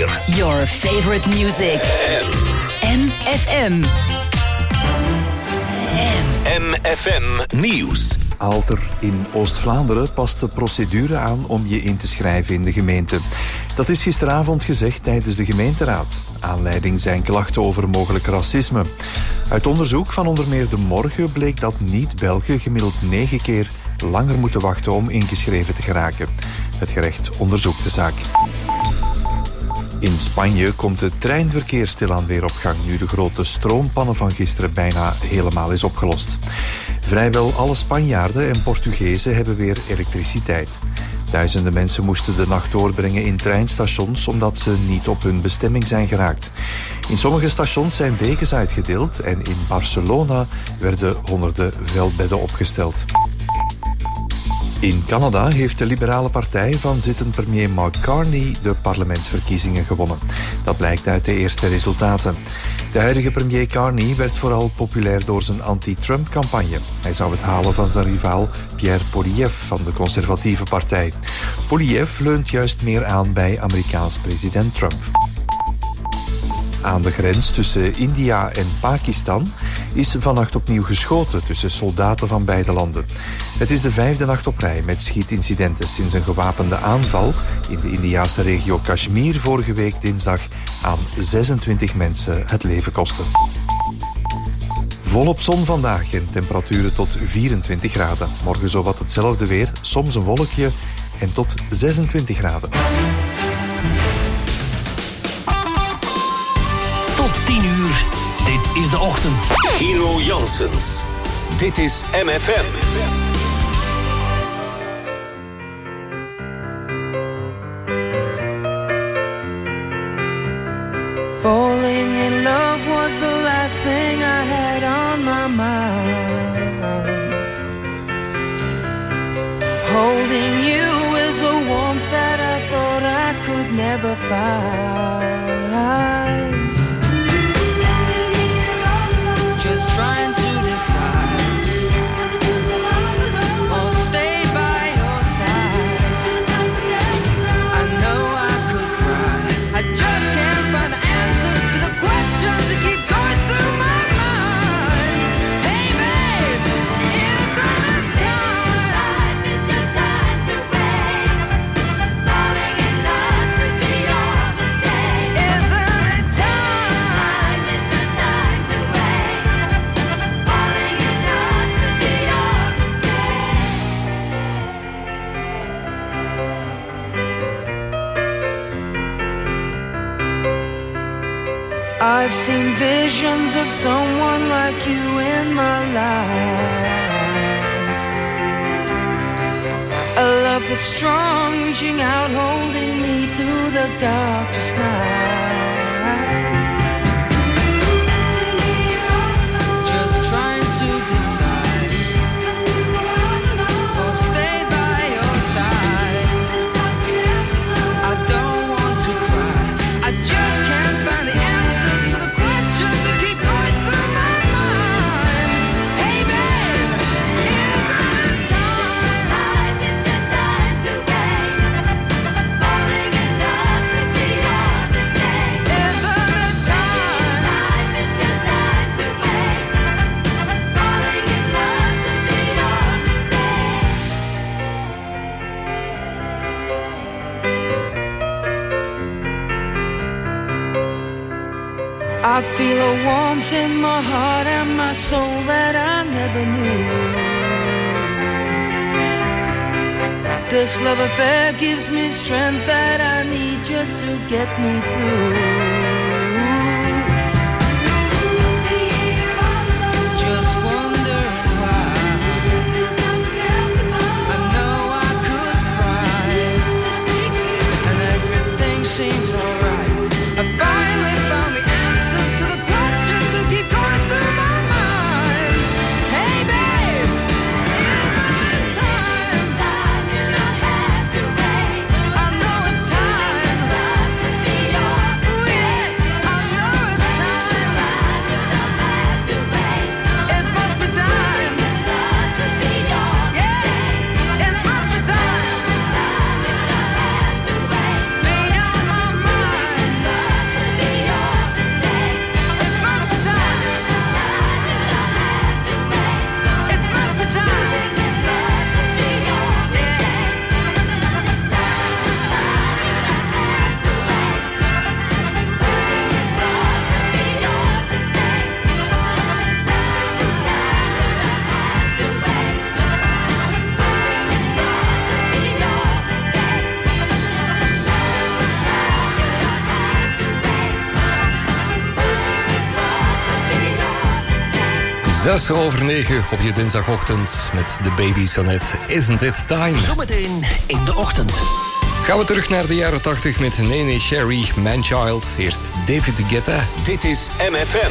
weer. Your favorite music. MFM. MFM Nieuws. Aalter in Oost-Vlaanderen past de procedure aan om je in te schrijven in de gemeente. Dat is gisteravond gezegd tijdens de gemeenteraad. Aanleiding zijn klachten over mogelijk racisme. Uit onderzoek van onder meer De Morgen bleek dat niet-Belgen gemiddeld 9 keer langer moeten wachten om ingeschreven te geraken. Het gerecht onderzoekt de zaak. In Spanje komt het treinverkeer stilaan weer op gang nu de grote stroompannen van gisteren bijna helemaal is opgelost. Vrijwel alle Spanjaarden en Portugezen hebben weer elektriciteit. Duizenden mensen moesten de nacht doorbrengen in treinstations omdat ze niet op hun bestemming zijn geraakt. In sommige stations zijn dekens uitgedeeld en in Barcelona werden honderden veldbedden opgesteld. In Canada heeft de liberale partij van zittend premier Mark Carney de parlementsverkiezingen gewonnen. Dat blijkt uit de eerste resultaten. De huidige premier Carney werd vooral populair door zijn anti-Trump-campagne. Hij zou het halen van zijn rivaal Pierre Poilievre van de conservatieve partij. Poilievre leunt juist meer aan bij Amerikaans president Trump. Aan de grens tussen India en Pakistan is vannacht opnieuw geschoten tussen soldaten van beide landen. Het is de 5e nacht op rij met schietincidenten sinds een gewapende aanval in de Indiase regio Kashmir vorige week dinsdag aan 26 mensen het leven kostte. Volop zon vandaag en temperaturen tot 24 graden. Morgen zowat hetzelfde weer, soms een wolkje en tot 26 graden. Tot 10 uur. Dit is de ochtend. Hero Janssens. Dit is MFM. Falling in love was the last thing I had on my mind. Holding you is a warmth that I thought I could never find. Just trying to decide or stay by your side. I know I could cry, I just can't find the answers to the questions that keep going through my mind. Hey babe, isn't it time? Life is your time to wait. Falling in love could be your mistake. Isn't it time? Life is your time to wait. Falling in love could be your mistake. I've seen visions of someone like you in my life. A love that's strong, reaching out, holding me through the darkest night. Just trying to decide or stay by your side. I don't want to cry, I just can't find the answers to the questions that keep going through my mind. Hey babe, isn't it time? Life is your time to wait. Falling in love could be your mistake. Isn't it time? Life is your time to wait. Falling in love could be your mistake. I feel a warmth in my heart and my soul that I never knew. This love affair gives me strength that I need just to get me through. Just wondering why. I know I could cry, and everything seems alright. I finally found the answers to the questions that keep going through my mind. Hey babe, isn't it time? It's time, you don't have to wait. I know it's time. Love could be your mistake. 9 op je dinsdagochtend met de Baby Sonnet. Isn't it time? Zometeen in de ochtend. Gaan we terug naar de jaren 80 met Nene Cherry, Manchild. Eerst David Guetta. Dit is MFM.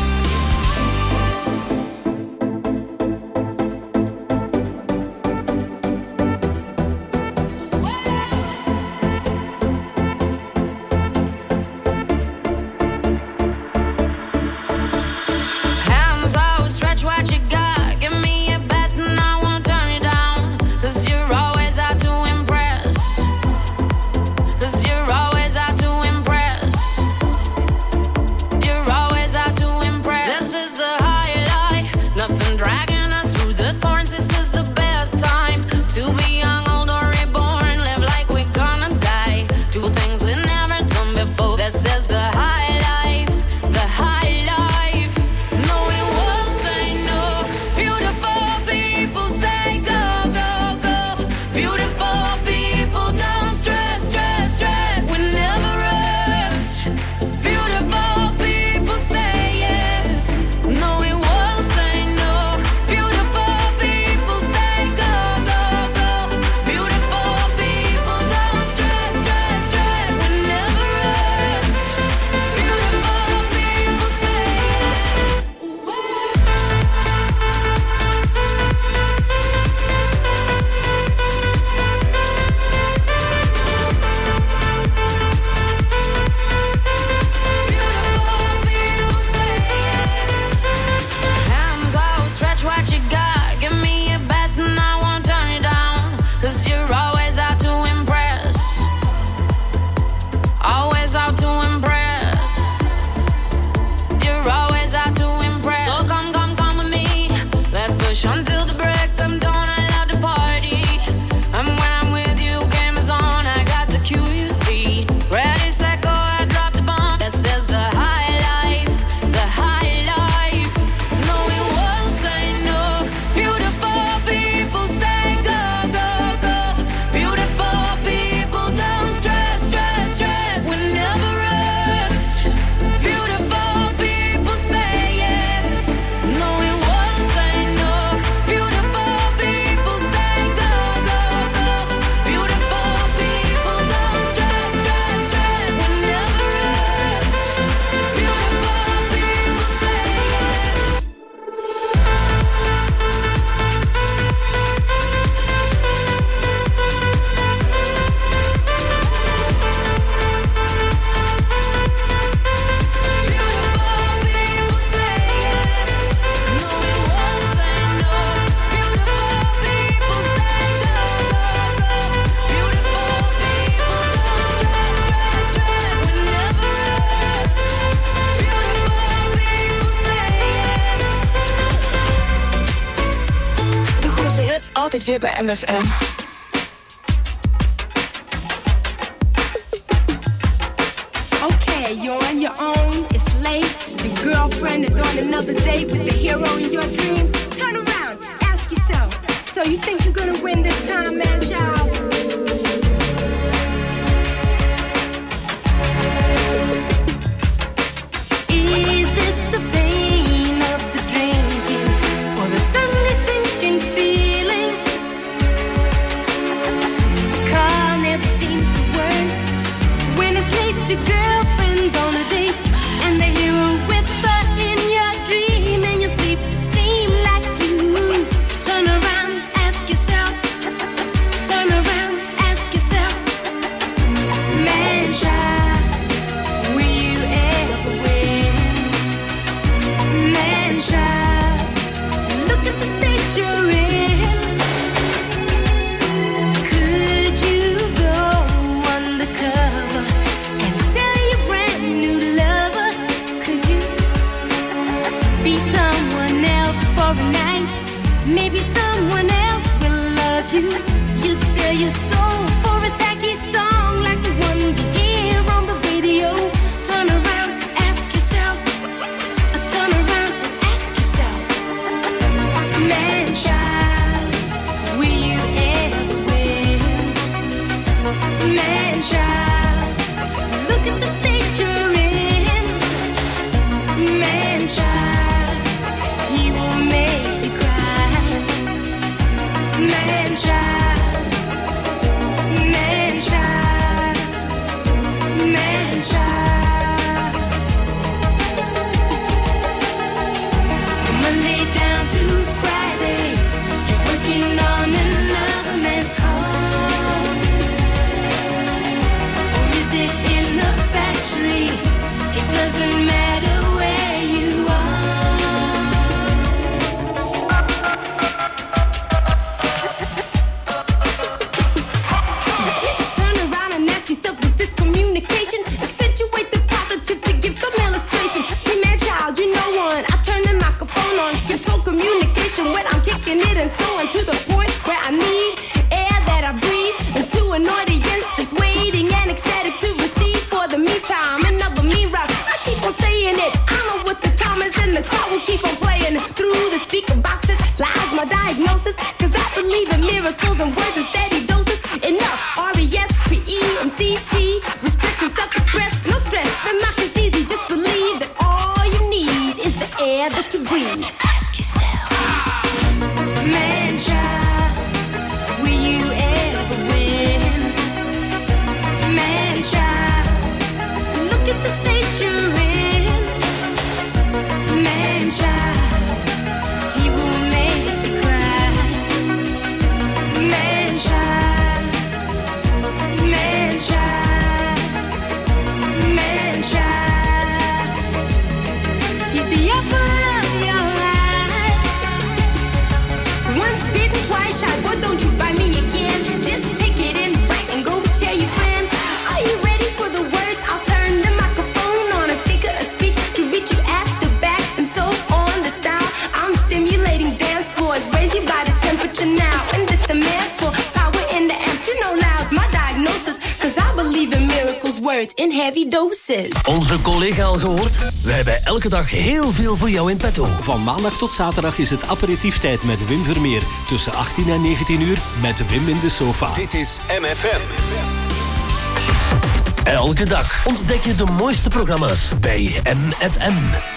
Altijd weer bij MFM. Okay, you're on your own, it's late. Your girlfriend is on another date with the hero in your dream. Turn around, ask yourself, so you think you're gonna win this time, man, child? Is it the pain of the drinking or the Sunday sinking feeling? The car never seems to work. When it's late, your girlfriend's on a date, and the hero with her in your dream. In your sleep, seem like you. Turn around, ask yourself. Turn around, ask yourself. Man, child, will you ever win? Man, child, look at the state you're in. Could you go undercover and sell your brand new lover? Could you be someone else for a night? Maybe someone else will love you. You'd sell your soul for a tacky song like the ones you hear on the radio. Turn around, ask yourself. Turn around and ask yourself. Man, child, will you ever win? Man, child, look at the state you're in. Man, child, he will In heavy doses. Onze collega al gehoord? We hebben elke dag heel veel voor jou in petto. Van maandag tot zaterdag is het aperitieftijd met Wim Vermeer. Tussen 18 en 19 uur met Wim in de sofa. Dit is MFM. Elke dag ontdek je de mooiste programma's bij MFM.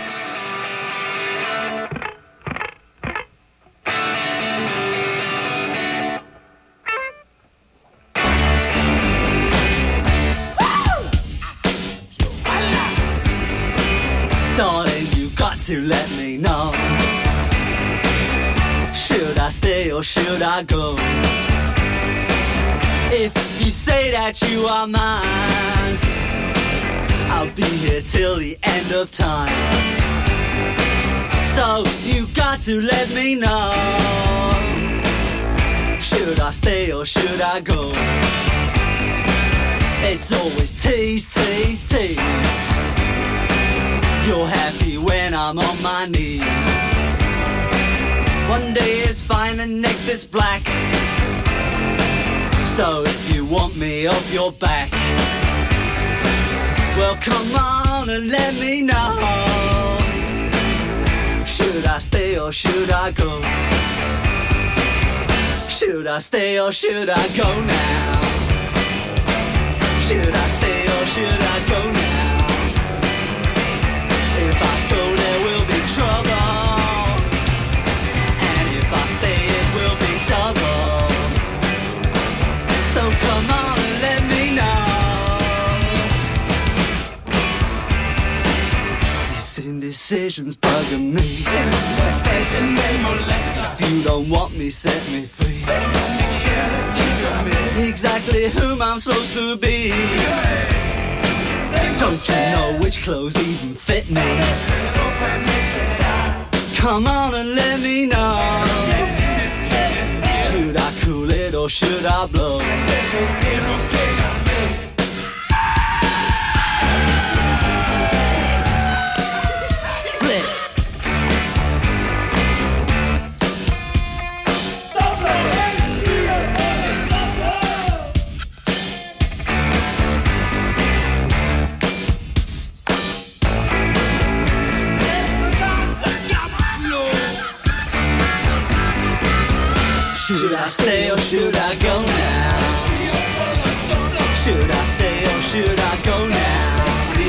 To let me know, should I stay or should I go? If you say that you are mine, I'll be here till the end of time. So you got to let me know, should I stay or should I go? It's always tease, tease, tease. You're happy when I'm on my knees. One day it's fine and next it's black. So if you want me off your back, well come on and let me know, should I stay or should I go? Should I stay or should I go now? Should I stay or should I go now? If I go, there will be trouble, and if I stay, it will be double. So come on and let me know. This indecision's bugging me. Indecision, they molest us. If you don't want me, set me free. Exactly whom I'm supposed to be. Don't you know which clothes even fit me? Come on and let me know, should I cool it or should I blow? Split. Should I stay or should I go now? Should I stay or should I go now?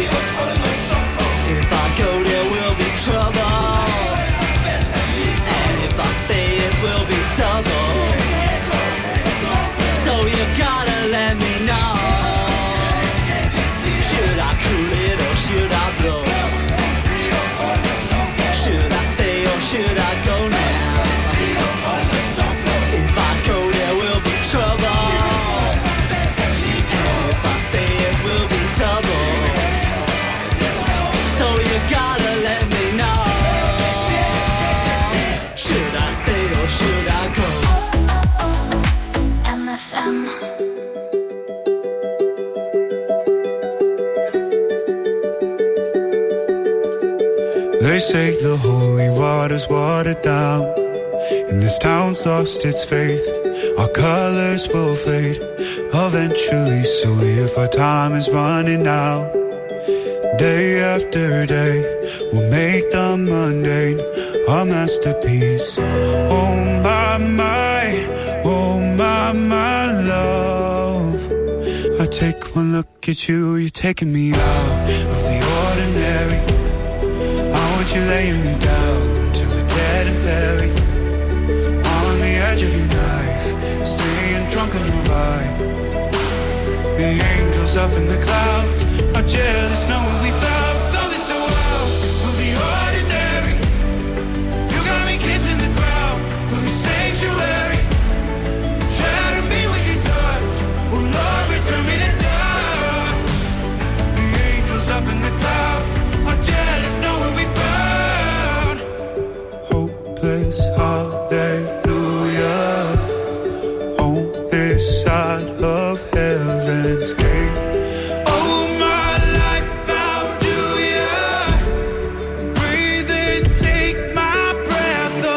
If I go there will be trouble, and if I stay it will be double. They say the holy water's watered down, and this town's lost its faith. Our colors will fade eventually, so if our time is running out, day after day, we'll make the mundane a masterpiece. Oh my love, I take one look at you, you're taking me out of the ordinary. I want you laying me down till we're dead and buried, on the edge of your knife, staying drunk on your vibe. The angels up in the clouds are jealous knowing we found something so out of the ordinary. You got me kissing the ground of your sanctuary. Shatter me with your touch, oh Lord, return me to dust. The angels up in the clouds are jealous knowing we found hopeless hallelujah on this side of heaven's gate. Oh my life, how do ya breathe and take my breath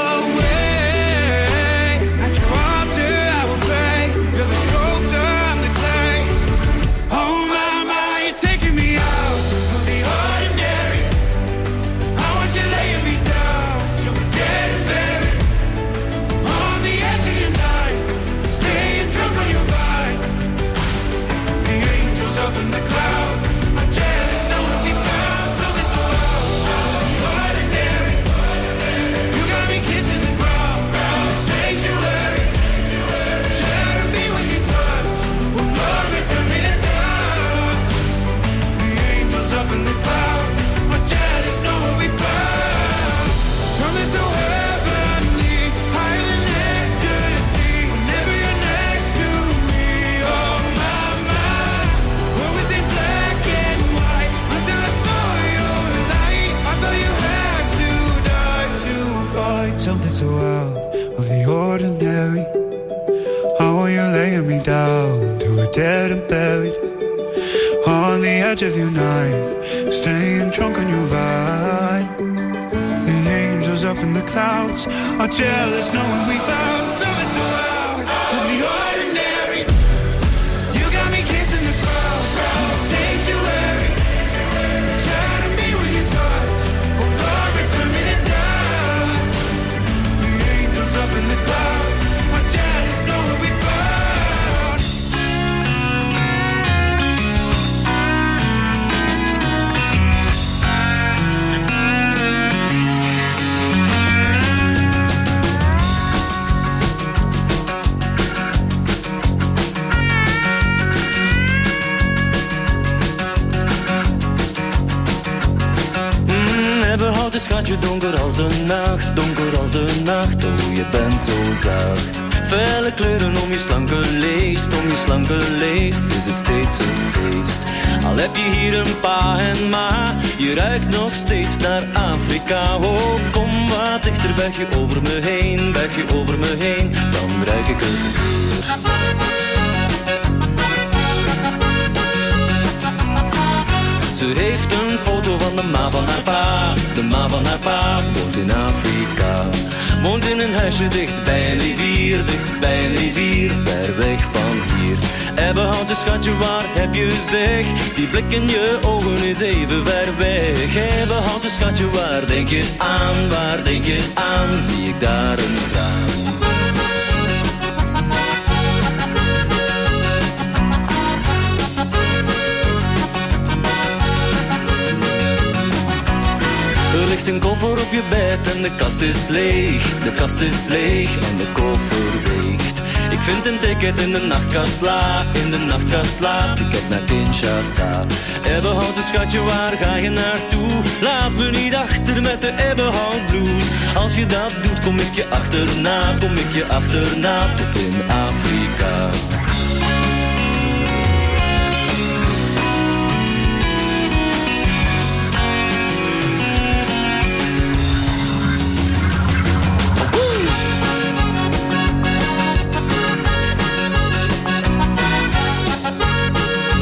away? At your altar I will pray, you're the sculptor, I'm the clay. Oh my, you're taking me out of the ordinary. I want you laying me down till we're dead and buried, on the edge of your knife, staying drunk on your vine. The angels up in the clouds are jealous knowing we found something so out of the ordinary. You got me kissing the ground in the sanctuary. Shatter me with your touch, oh Lord, return me to dust. The angels up in the clouds are jealous knowing we found something so heavenly, higher than ecstasy. Whenever you're next to me, oh my, what was in black and white until I saw your light? I thought you had to die to find something so out of the ordinary. How are you laying me down to a dead and buried, on the edge of your knife, staying drunk on your vine. The angels up in the clouds are jealous knowing we found something so out of the ordinary. You got me kissing the ground in the sanctuary. Shatter me with your touch, oh Lord, return me to dust. The angels up in the clouds are jealous knowing we found. Ebbenhout is schatje donker als de nacht, donker als de nacht, oh je bent zo zacht. Felle kleuren om je slanke leest, om je slanke leest, is het steeds een feest. Al heb je hier een pa en ma, je ruikt nog steeds naar Afrika. Oh, kom wat dichter, buig je over me heen, buig je over me heen, dan ruik ik het weer. Ze heeft een foto van de ma van haar pa. De ma van haar pa woont in Afrika. Woont in een huisje dicht bij een rivier, dicht bij een rivier, ver weg van hier. Ebbenhout, schatje, waar heb je zeg? Die blik in je ogen is even ver weg. Ebbenhout, schatje, waar denk je aan? Waar denk je aan? Zie ik daar een traan? Er ligt een koffer op je bed en de kast is leeg. De kast is leeg en de koffer weegt. Ik vind een ticket in de nachtkast la, in de nachtkast la. Ticket naar Kinshasa. Ebbenhout, schatje, waar ga je naartoe? Laat me niet achter met de Ebbenhout blues. Als je dat doet, kom ik je achterna, kom ik je achterna tot in Afrika.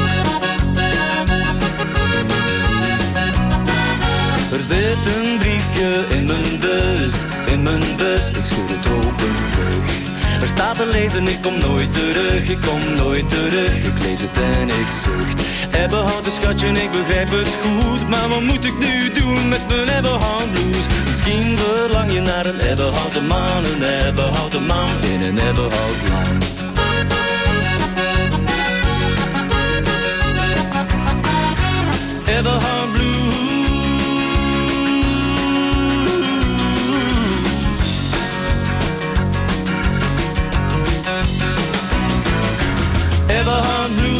Er zit een briefje briefje in mijn bus, ik schud het open vlug. Er staat te lezen, ik kom nooit terug, ik lees het en ik zucht. Ebbenhouten schatje, ik begrijp het goed, maar wat moet ik nu doen met mijn ebbenhout blues? Misschien verlang je naar een ebbenhouten man in een ebbenhout land. Ebbenhout blues. Ebbenhout blues.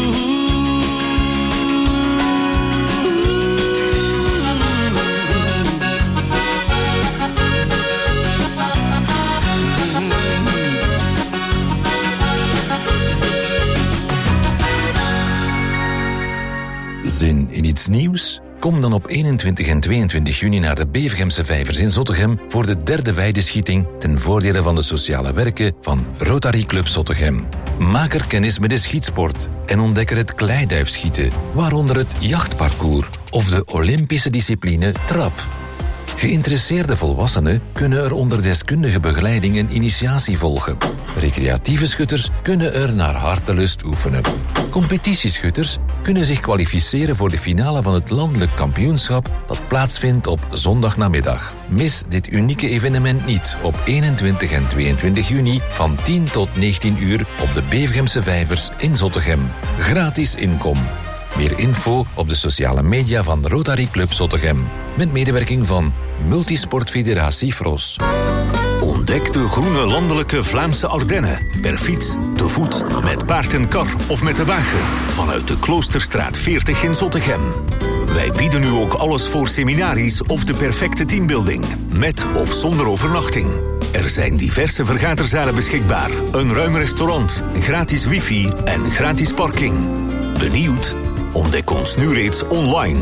Zin in iets nieuws? Kom dan op 21 en 22 juni naar de Bevergemse Vijvers in Zottegem voor de derde weideschieting ten voordele van de sociale werken van Rotary Club Zottegem. Maak er kennis met de schietsport en ontdek er het kleiduifschieten, waaronder het jachtparcours of de Olympische discipline trap. Geïnteresseerde volwassenen kunnen er onder deskundige begeleiding een initiatie volgen. Recreatieve schutters kunnen er naar hartelust oefenen. Competitieschutters kunnen zich kwalificeren voor de finale van het landelijk kampioenschap dat plaatsvindt op zondagnamiddag. Mis dit unieke evenement niet op 21 en 22 juni van 10 tot 19 uur op de Bevergemse Vijvers in Zottegem. Gratis inkom. Meer info op de sociale media van Rotary Club Zottegem. Met medewerking van Multisportfederatie Fros. Ontdek de groene landelijke Vlaamse Ardennen. Per fiets, te voet, met paard en kar of met de wagen. Vanuit de Kloosterstraat 40 in Zottegem. Wij bieden nu ook alles voor seminaries of de perfecte teambuilding. Met of zonder overnachting. Er zijn diverse vergaderzalen beschikbaar. Een ruim restaurant, gratis wifi en gratis parking. Benieuwd? Ontdek ons nu reeds online.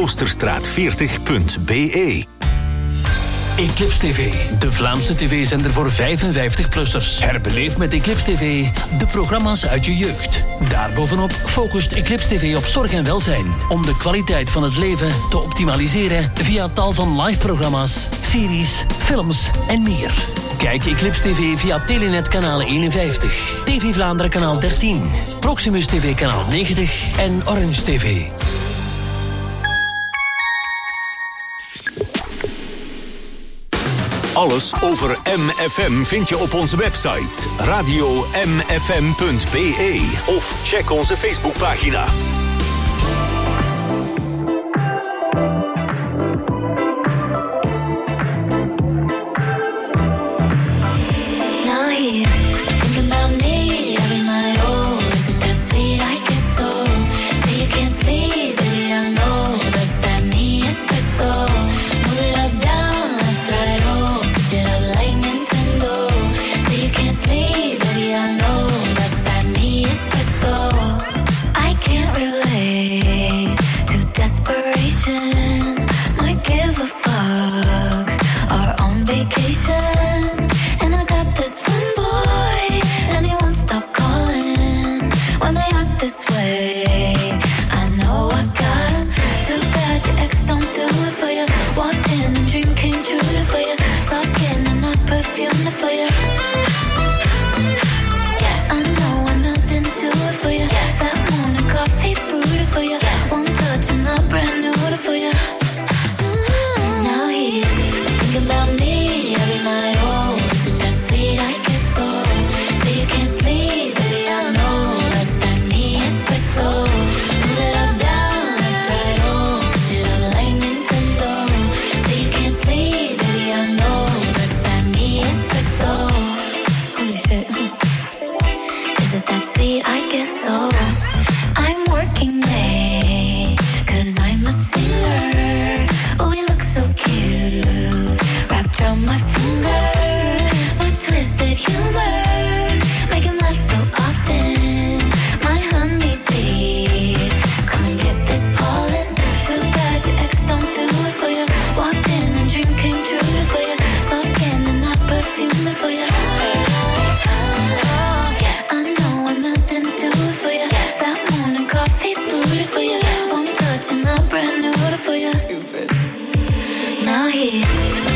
Kloosterstraat40.be. Eclipse TV, de Vlaamse tv-zender voor 55-plussers. Herbeleef met Eclipse TV de programma's uit je jeugd. Daarbovenop focust Eclipse TV op zorg en welzijn, om de kwaliteit van het leven te optimaliseren via tal van live-programma's, series, films en meer. Kijk Eclipse TV via Telenet kanaal 51, TV Vlaanderen kanaal 13, Proximus TV kanaal 90 en Orange TV. Alles over MFM vind je op onze website radio.mfm.be of check onze Facebookpagina. Now he's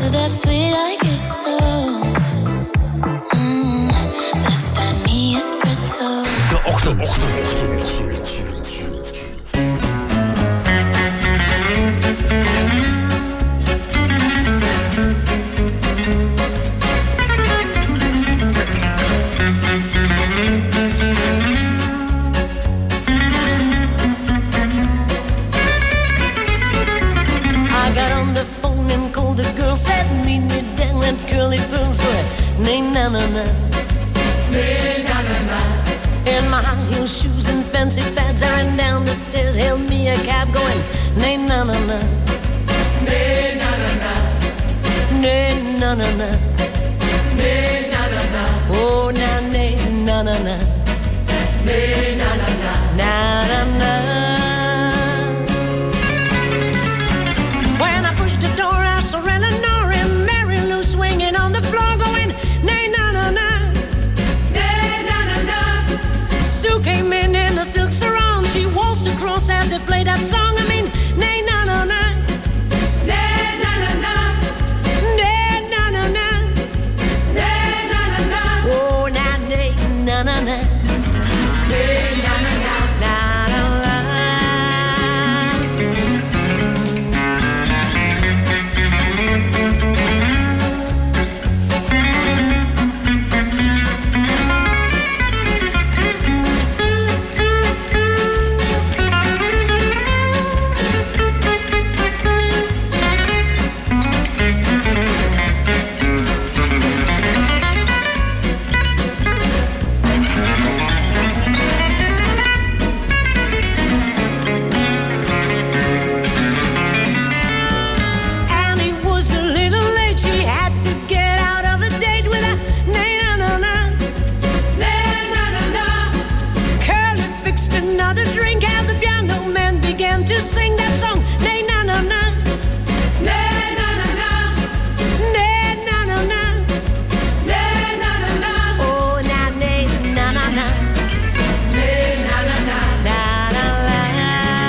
to that sweet, I guess so. That's that me espresso. De ochtend. Curly pearls were nay na na na, nay na na na. In my high heel shoes and fancy fads, I ran down the stairs, hailed me a cab going nay na na na, nay na na na, nay na na na, nay na na na. Oh na nay na na na, nay na na na, na na na. When I pushed the door, I saw Eleanor and Mary Lou swinging on the floor, going nay na na na, nay na na na. Sue came in a silk sarong, she waltzed across as they played that song. I mean, nay na na na, nay na na na, nay na na na, nay na na na. Oh na nay na na na, nay na na na, na na na. To sing that song, nay na na na, nay na na na, nay na na na, nay na na na. Oh na nay na na na, nay na na na, na na na.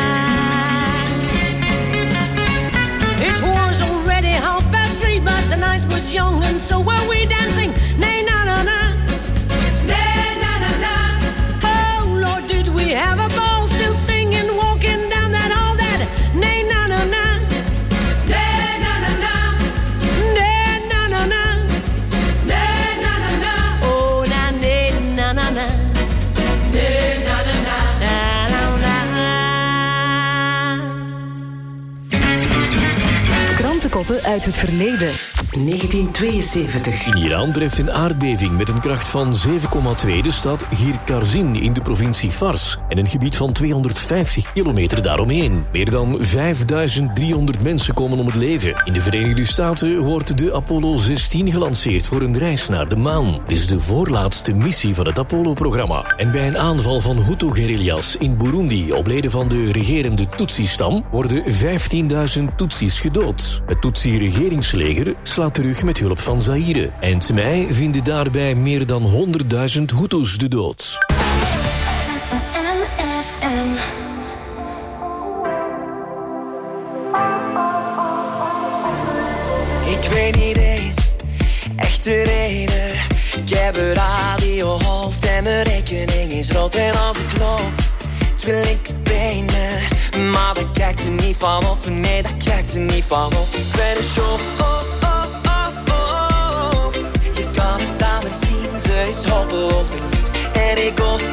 It was already 3:30, but the night was young and so were we dancing. Nay na na na, nay na na na. Oh Lord, did we have a ball? Still singing, walking down that hall. Nay na na na, nay na na na, nay na na na, nay na na na. Oh na nay na na na, nay na na na, na na na. Krantenkoppen uit het verleden. 1972. In Iran treft een aardbeving met een kracht van 7,2 de stad Girkarzin in de provincie Fars en een gebied van 250 kilometer daaromheen. Meer dan 5300 mensen komen om het leven. In de Verenigde Staten wordt de Apollo 16 gelanceerd voor een reis naar de maan. Dit is de voorlaatste missie van het Apollo-programma. En bij een aanval van Hutu-guerrillas in Burundi op leden van de regerende Tutsi-stam worden 15.000 Tutsis gedood. Het Tutsi-regeringsleger slaat terug met hulp van Zaire. Eind mei vinden daarbij meer dan 100.000 Hutus de dood. Ik weet niet eens echt de reden. Ik heb een radiohoofd en mijn rekening is rood. En als ik loop, twee linkerbenen. Maar daar kijkt ze niet van op. Nee, daar kijkt ze niet van op. Ik ben een shop. Je kan het aan haar zien, ze is hopeloos verliefd. En ik hoop,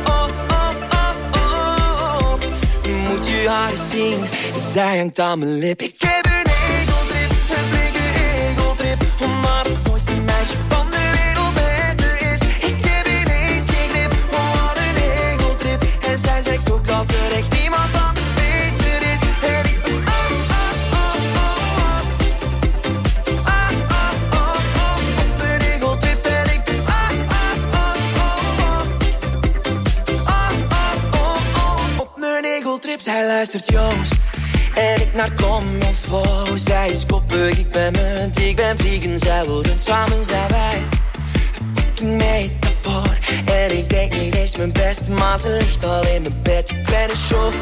moet je haar eens zien. Zij hangt aan mijn lip. Ik heb een egeltrip, een flinke egeltrip. Omdat het mooiste meisje van de wereld bij me is. Ik heb ineens geen grip, wat een egeltrip. En zij zegt ook dat er echt niemand anders beter is. En ik ben op een egeltrip. En ik ben op mijn egeltrip. Zij luistert Joost en ik naar Commonfo. Zij is koppig, ik ben munt, ik ben vegan. Zij worden samen, zijn wij een fucking metafoor. En ik denk niet eens mijn best, maar ze ligt al in mijn bed. Ik ben een show,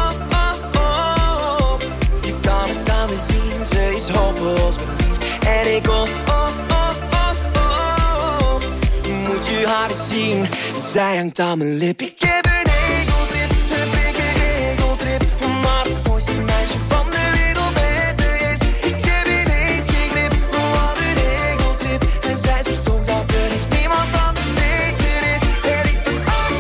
je kan het aan me zien. Ze is hopeloos verliefd. En egel. Oh, oh, oh, oh. Moet je haar eens zien, zij hangt aan mijn lip. Ik heb een egeltrip, een flinke egeltrip. Maar het mooiste meisje van de wereld beter is. Ik heb ineens geen grip, wat een egeltrip. En zij zegt toch dat er echt niemand anders beter is. En ik ben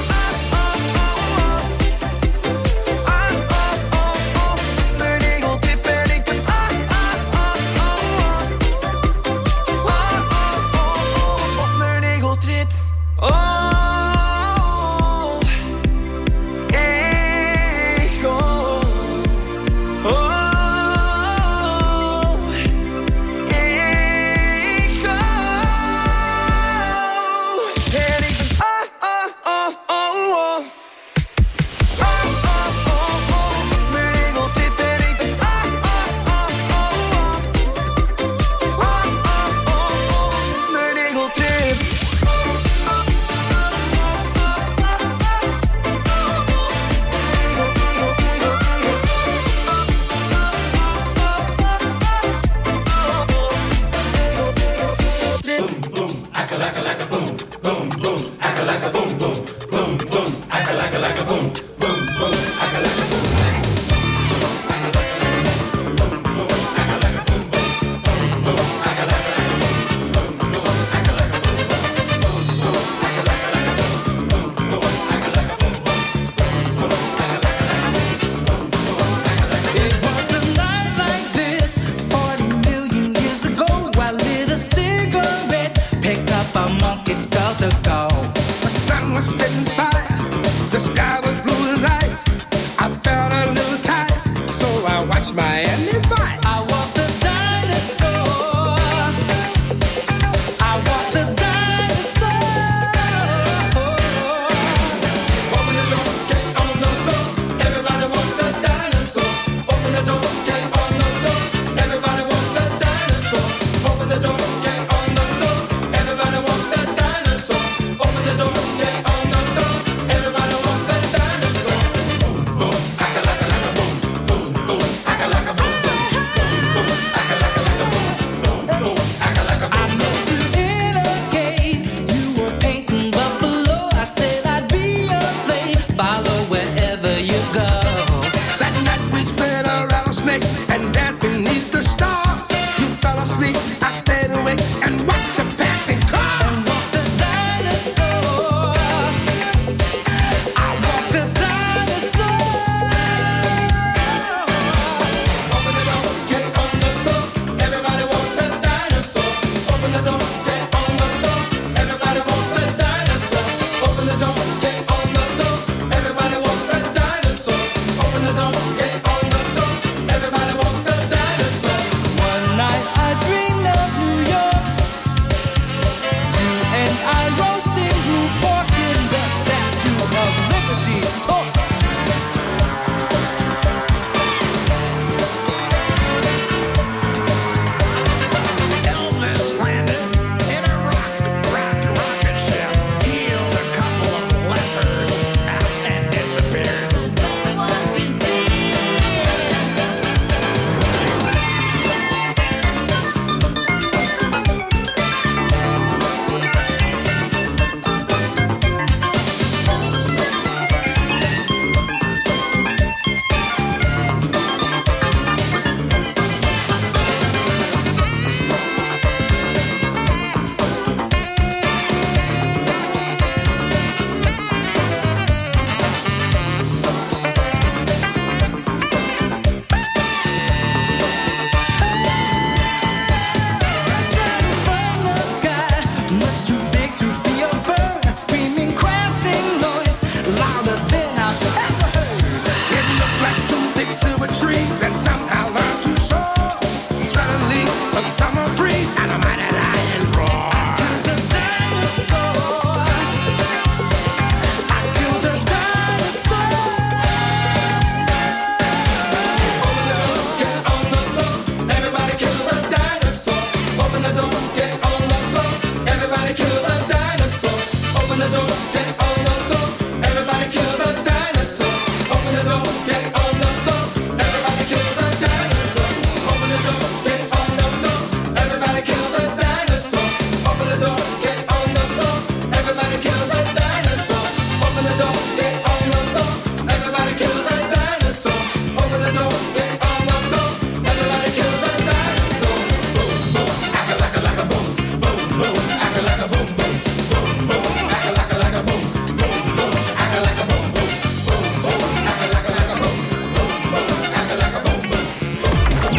mijn egeltrip. En ik ben op mijn egeltrip.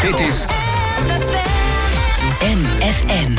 Dit is MFM.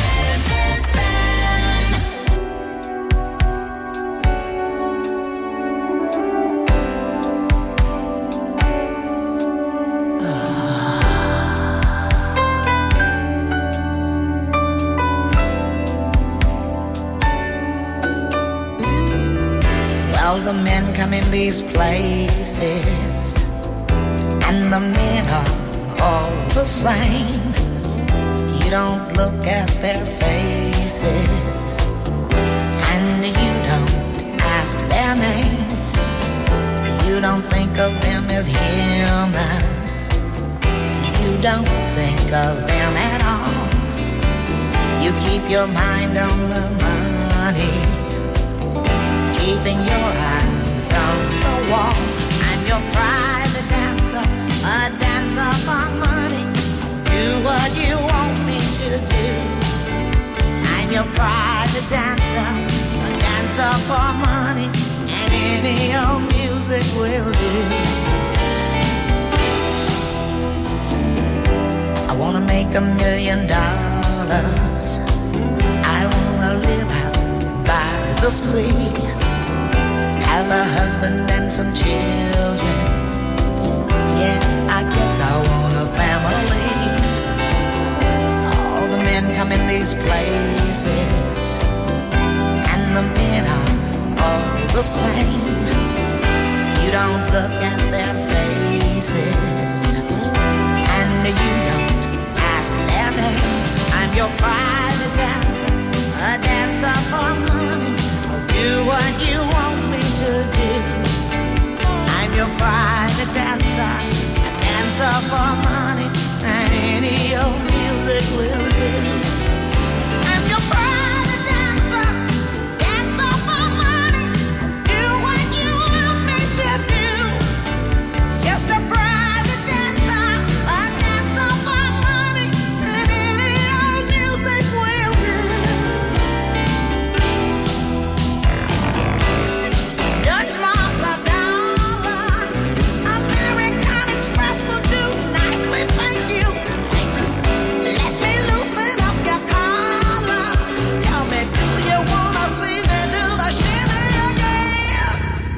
Well, the men come in these places, and the men are all the same. You don't look at their faces, and you don't ask their names. You don't think of them as human. You don't think of them at all. You keep your mind on the money, keeping your eyes on the wall. I'm your private dancer, a dancer for money. Do what you want me to do. I'm your private dancer, a dancer for money, and any old music will do. I wanna make $1 million. I wanna live out by the sea, have a husband and some children. Yeah, I guess I want a family. All the men come in these places, and the men are all the same. You don't look at their faces, and you don't ask their name. I'm your private dancer, a dancer for money. Do what you want me to do. I'm your private dancer, a dancer for money, and any old music will do. I'm your private dancer, dancer for money. Do what you want me to do. Just a private dancer, a dancer for money, and any old music will do. Dutch marks are dollars. American Express will do nicely, thank you. Let me loosen up your collar. Tell me, do you wanna see me do the shimmy again?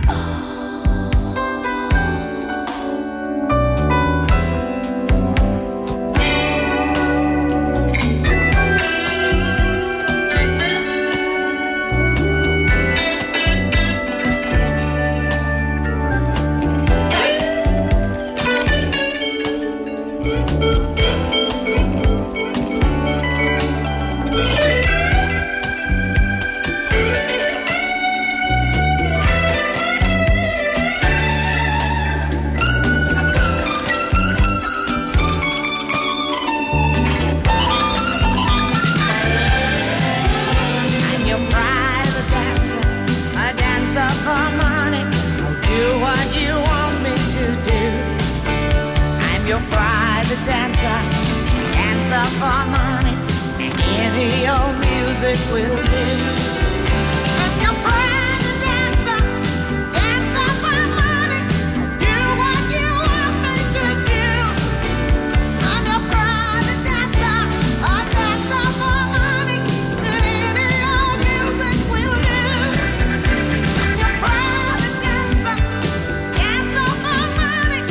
I'm your private dancer, a dancer for money. I'll do what you want me to do. I'm your private dancer, dancer for money, and any old music will do. I'm your private dancer, dancer for money. Do what you want me to do. I'm your private dancer, a dancer for money, and any old music will do. I'm your private dancer, dancer for money.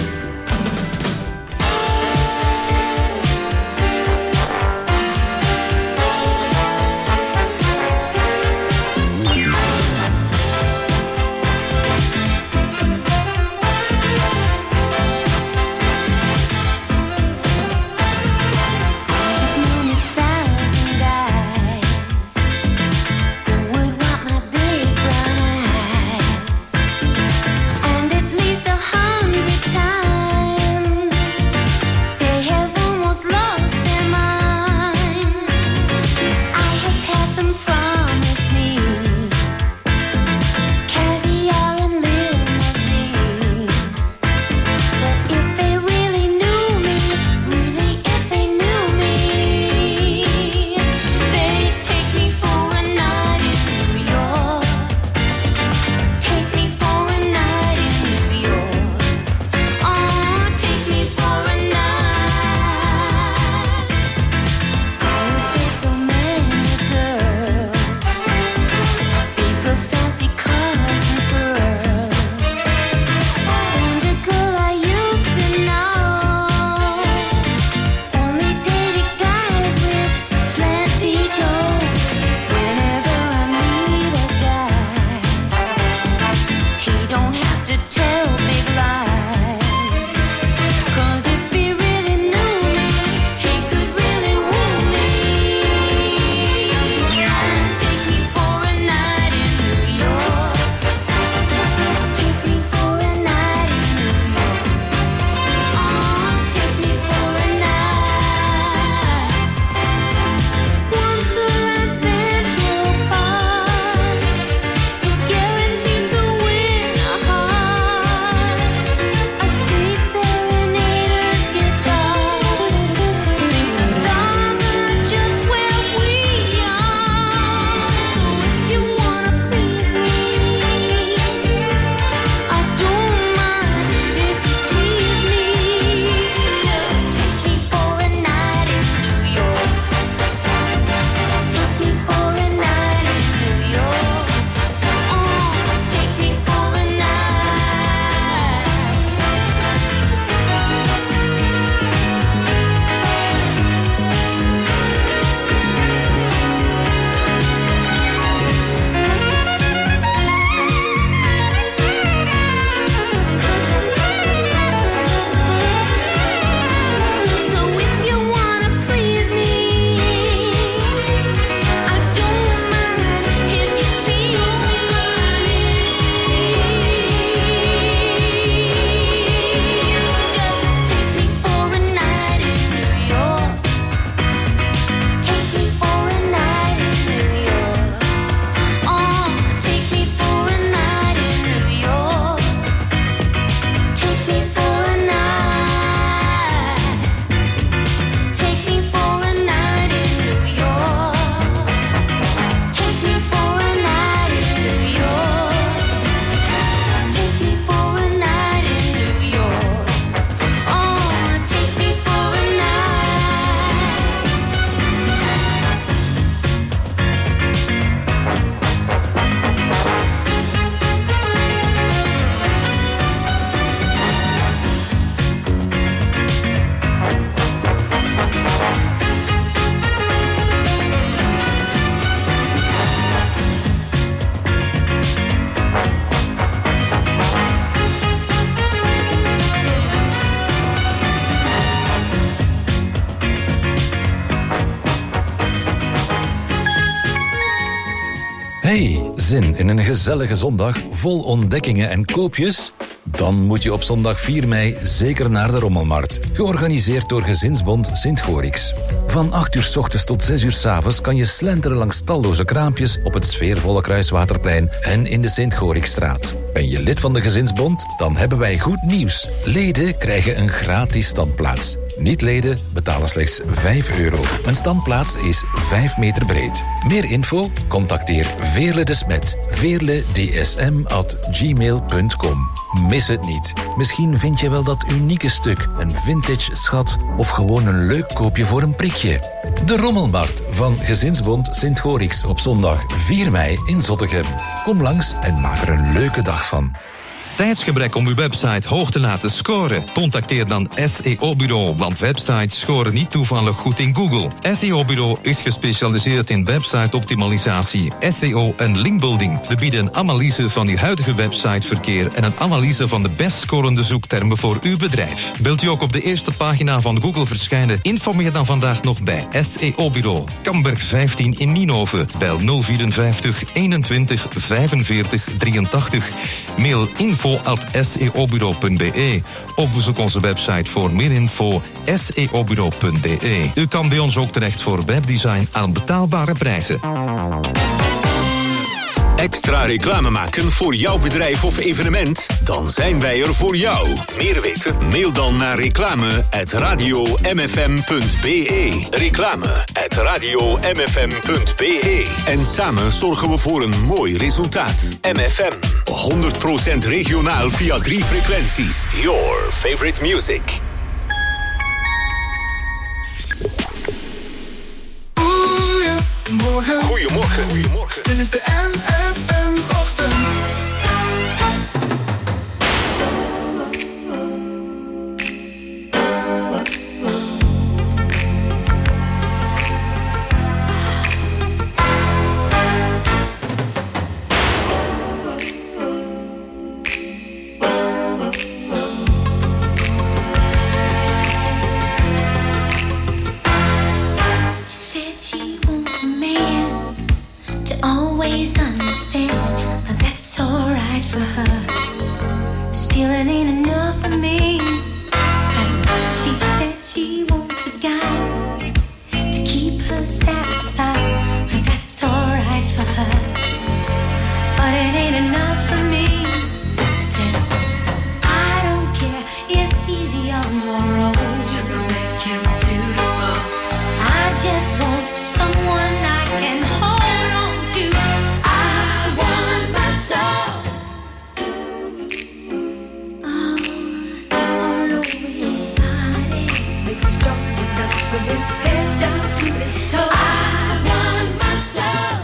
Hey, zin in een gezellige zondag vol ontdekkingen en koopjes? Dan moet je op zondag 4 mei zeker naar de Rommelmarkt. Georganiseerd door Gezinsbond Sint-Gorix. Van 8 uur 's ochtends tot 6 uur 's avonds kan je slenteren langs talloze kraampjes op het sfeervolle Kruiswaterplein en in de Sint-Gorixstraat. Ben je lid van de Gezinsbond? Dan hebben wij goed nieuws. Leden krijgen een gratis standplaats. Niet-leden betalen slechts €5. Een standplaats is 5 meter breed. Meer info? Contacteer Veerle de Smet. veerledsm@gmail.com. Mis het niet. Misschien vind je wel dat unieke stuk, een vintage schat of gewoon een leuk koopje voor een prikje. De Rommelmarkt van Gezinsbond Sint-Gorix op zondag 4 mei in Zottegem. Kom langs en maak er een leuke dag van. Tijdsgebrek om uw website hoog te laten scoren? Contacteer dan SEO-bureau, want websites scoren niet toevallig goed in Google. SEO-bureau is gespecialiseerd in website-optimalisatie, SEO en linkbuilding. We bieden een analyse van uw huidige websiteverkeer en een analyse van de best scorende zoektermen voor uw bedrijf. Wilt u ook op de eerste pagina van Google verschijnen? Informeer dan vandaag nog bij SEO-bureau. Kamberg 15 in Nienhoven. Bel 054 21 45 83. Mail info@seobureau.be of bezoek onze website voor meer info seobureau.be. U kan bij ons ook terecht voor webdesign aan betaalbare prijzen. Extra reclame maken voor jouw bedrijf of evenement? Dan zijn wij er voor jou. Meer weten? Mail dan naar reclame@radiomfm.be. Reclame@radiomfm.be. En samen zorgen we voor een mooi resultaat. MFM. 100% regionaal via 3 frequenties. Your favorite music. Goedemorgen. Dit is de MFM-ochtend. Always understand, but that's alright for her. Still, it ain't enough for me. And she said she wants a guy to keep her satisfied, but that's alright for her. But it ain't enough for me. Still, I don't care if he's young or old. Just make him beautiful. I just want someone I can hold. His head down to his toes. I want myself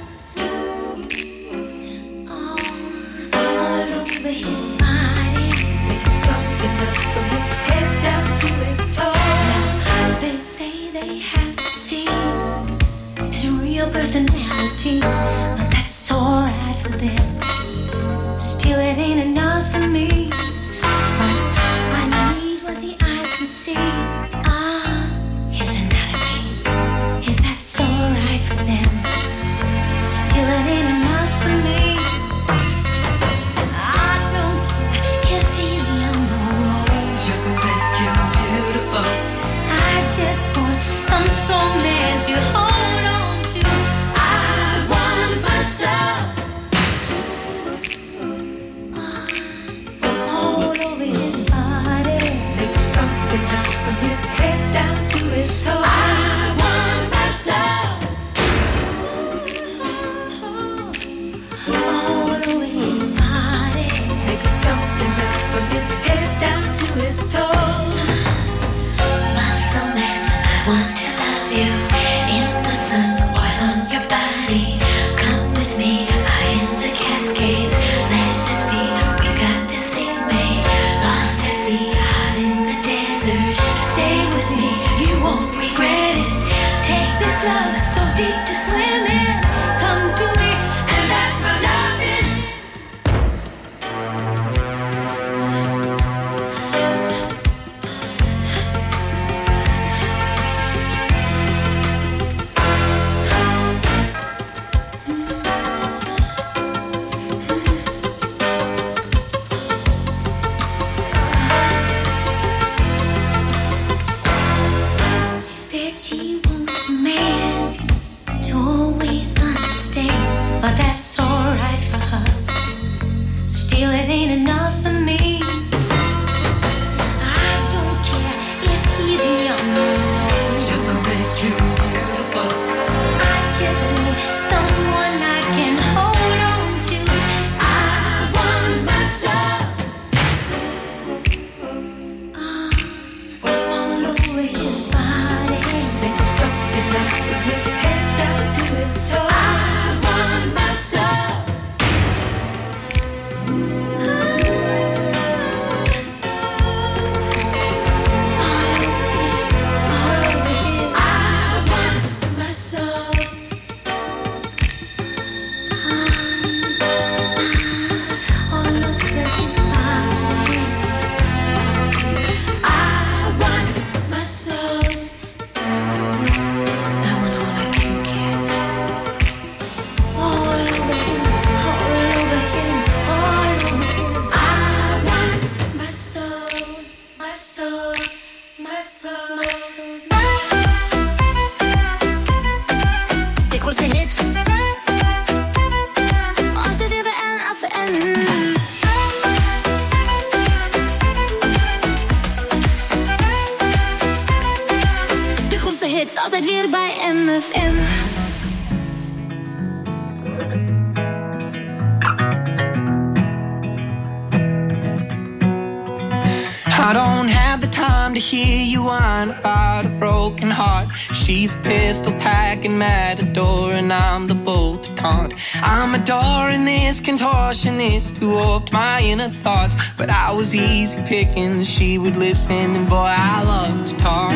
all over his body. Make him strong enough from his head down to his toes. Now they say they have to see his real personality, but that's alright for them. Still, it ain't enough for me. But I need what the eyes can see. His anatomy, if that's alright for them. Still, it ain't enough for me. I don't care if he's young or old. Just make him beautiful. I just want some strong man to hold on to. I want that she wants a man to always understand, but that's alright for her. Still, it ain't enough for me. I don't care if he's young or old. Just to make you beautiful. I just need someone I can hold on to. I want myself all over his body. Make it stop it up from his head down to his toes. I want myself. Altijd weer bij MFM. I don't have the time to hear you whine about a broken heart. She's a pistol packing matador and I'm the bull to taunt. I'm adoring this contortionist who warped my inner thoughts, but I was easy picking, she would listen, and boy I love to talk.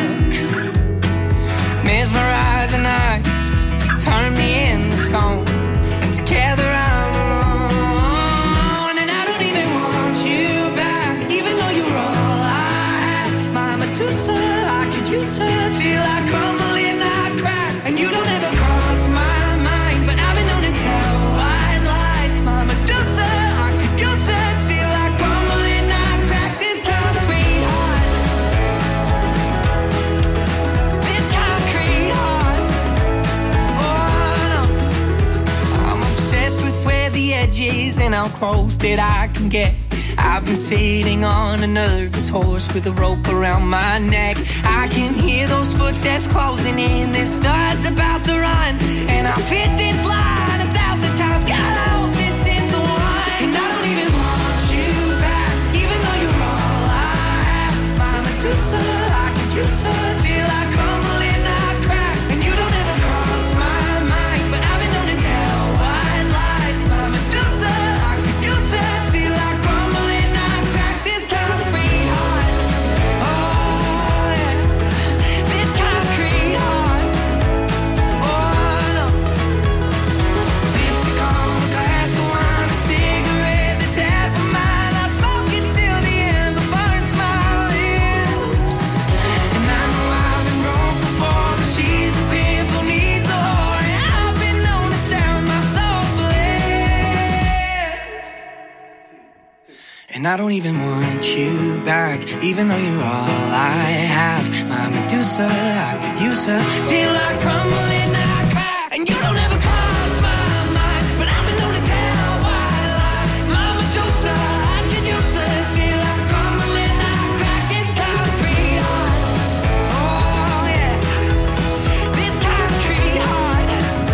Mesmerizing eyes turn me into stone, and together I'm alone. And I don't even want you back, even though you're all I have. My Medusa, I could use her till I crumble and I crack. And you don't ever cross my mind, but I've been known to tell white lies. My Medusa, I could use her till I crumble and I crack. This concrete heart, this concrete heart. Oh no, I'm obsessed with where the edge is and how close that I can get. I've been sitting on a nervous horse with a rope around my neck. I can hear those footsteps closing in, this star's about to run, and I've hit this line 1,000 times. God, I hope this is the one. And I don't even want you back, even though you're all I have. My Medusa, I could use her till I crumble and I crack. And you don't ever cross my mind, but I've been known to tell white lies. My Medusa, I could use her till I crumble and I crack. This concrete heart, oh yeah, this concrete heart, oh no. Lipstick on a glass of wine, a cigarette that's half of mine. I smoke it till the ember burns my lips. And I know I've been wrong before, but she's a pimp who needs a whore, and I've been known to sound my soul flipped. And I don't even want you back, even though you're all I have. My Medusa, I could use her till I crumble and I crack. And you don't ever cross my mind, but I've been known to tell white lies. My Medusa, I could use her till I crumble and I crack. This concrete heart, oh yeah, this concrete heart,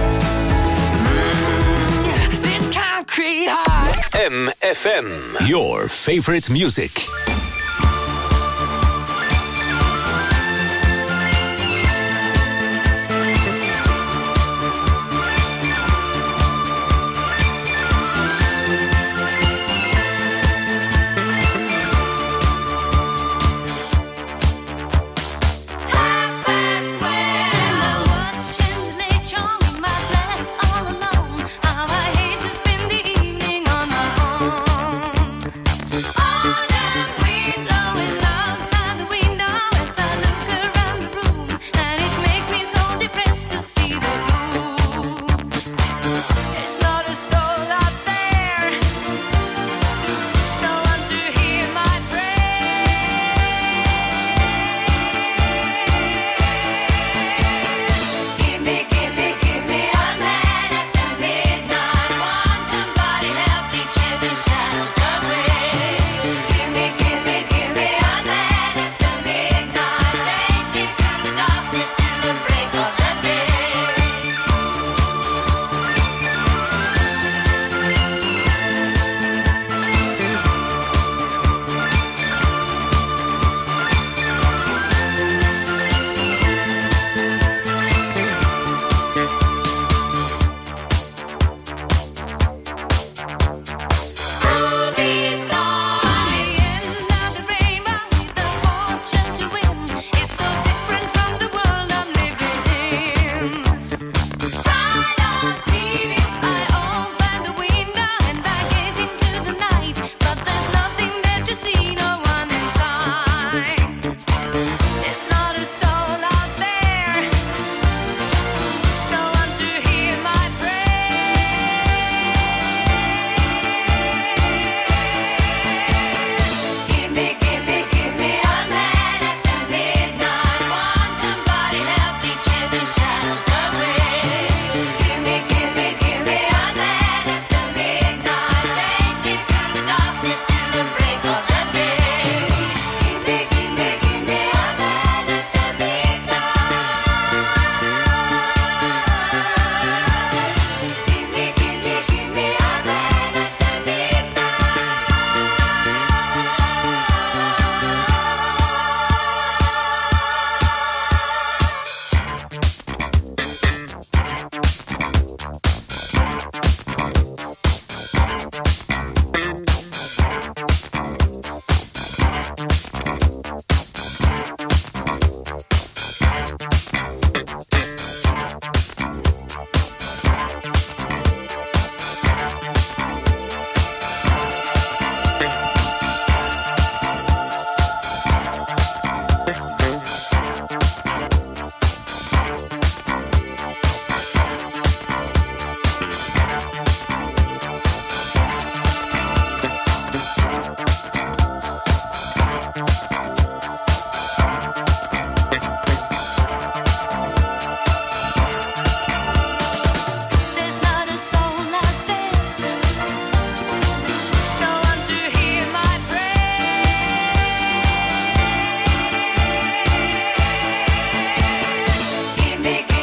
yeah, this concrete heart. MFM, your favorite music. All that we make